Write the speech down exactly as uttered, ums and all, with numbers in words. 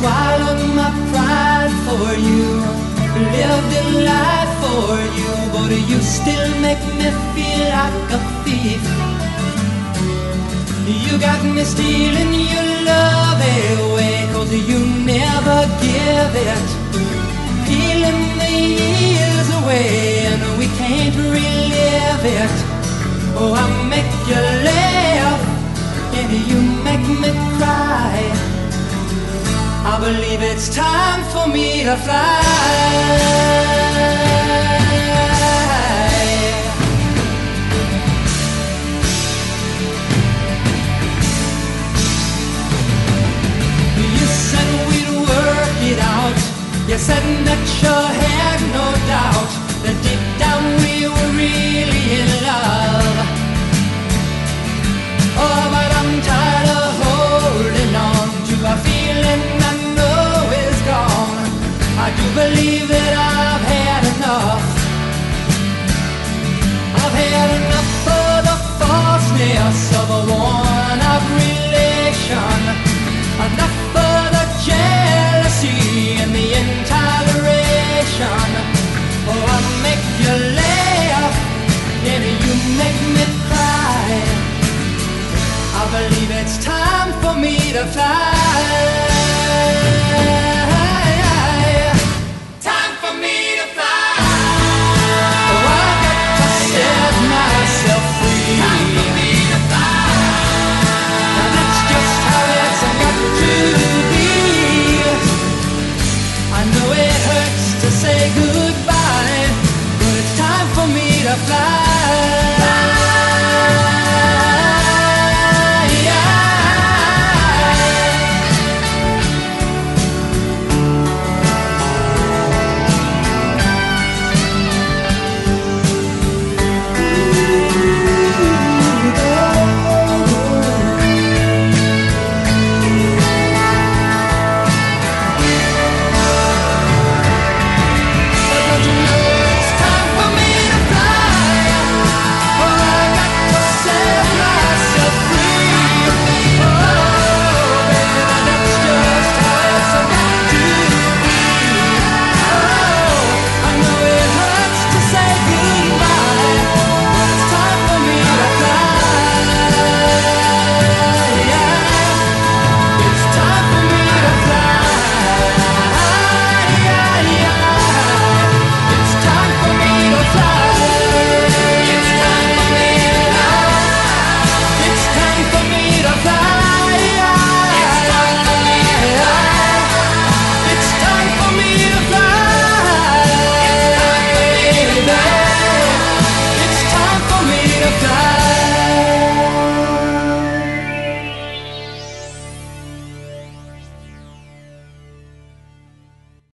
swallowed my pride for you, lived a life for you, but you still make me feel like a thief. You got me stealing your love away, 'cause you never give it, peeling the years away, and we can't relive it. Oh, I make you laugh, and you make me cry. I believe it's time for me to fly. You said we'd work it out. You said that you had no doubt that deep down we were really in love. Oh, but I'm tired of holding on to a feeling I know is gone. I do believe that I've had enough. I've had enough of the falseness of a worn-out relation, enough of the jealousy and the intoleration. Oh, I make you laugh, and you make me cry. I believe it's time for me to fly. Time for me to fly. Oh, I got to set myself free. Time for me to fly. Now that's just how it's got to be. I know it hurts to say goodbye, but it's time for me to fly.